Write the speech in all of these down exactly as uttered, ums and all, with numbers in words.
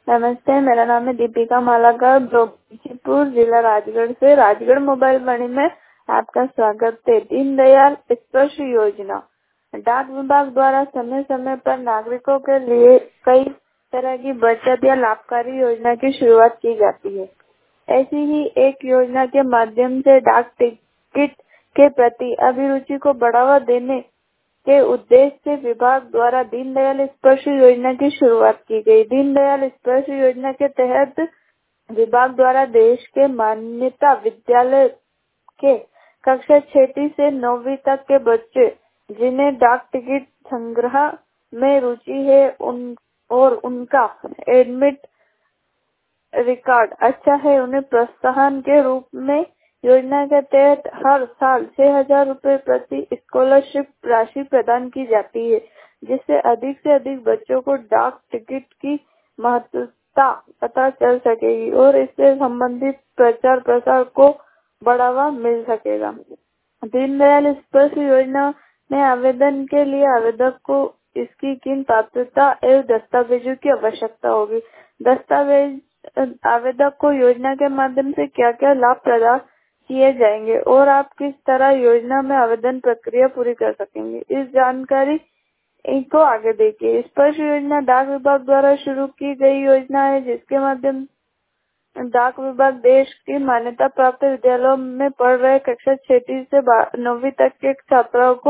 नमस्ते, मेरा नाम है दीपिका मालाकर, ब्रह्मपुर जिला राजगढ़ से। राजगढ़ मोबाइल वाणी में आपका स्वागत है। दीनदयाल स्पर्श योजना डाक विभाग द्वारा समय समय पर नागरिकों के लिए कई तरह की बचत या लाभकारी योजना की शुरुआत की जाती है। ऐसी ही एक योजना के माध्यम से डाक टिकट के प्रति अभिरुचि को बढ़ावा देने के उद्देश्य से विभाग द्वारा दीनदयाल स्पर्श योजना की शुरुआत की गई। दीनदयाल स्पर्श योजना के तहत विभाग द्वारा देश के मान्यता विद्यालय के कक्षा छठी से नौवीं तक के बच्चे जिन्हें डाक टिकट संग्रह में रुचि है उन और उनका एडमिट रिकॉर्ड अच्छा है, उन्हें प्रोत्साहन के रूप में योजना के तहत हर साल छह हजार रूपए प्रति स्कॉलरशिप राशि प्रदान की जाती है, जिससे अधिक से अधिक बच्चों को डाक टिकट की महत्वता पता चल सकेगी और इससे संबंधित प्रचार प्रसार को बढ़ावा मिल सकेगा। दीनदयाल स्पर्श योजना में आवेदन के लिए आवेदक को इसकी किन पात्रता एवं दस्तावेजों की आवश्यकता होगी। दस्तावेज आवेदक को योजना के माध्यम से क्या क्या लाभ प्रदान किए जाएंगे और आप किस तरह योजना में आवेदन प्रक्रिया पूरी कर सकेंगे, इस जानकारी को आगे देखिए। स्पर्श योजना डाक विभाग द्वारा शुरू की गई योजना है, जिसके माध्यम डाक विभाग देश की मान्यता प्राप्त विद्यालयों में पढ़ रहे कक्षा छठी से नौवीं तक के छात्रों को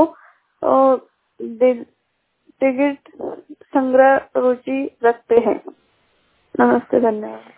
टिकट संग्रह रुचि रखते हैं। नमस्ते, धन्यवाद।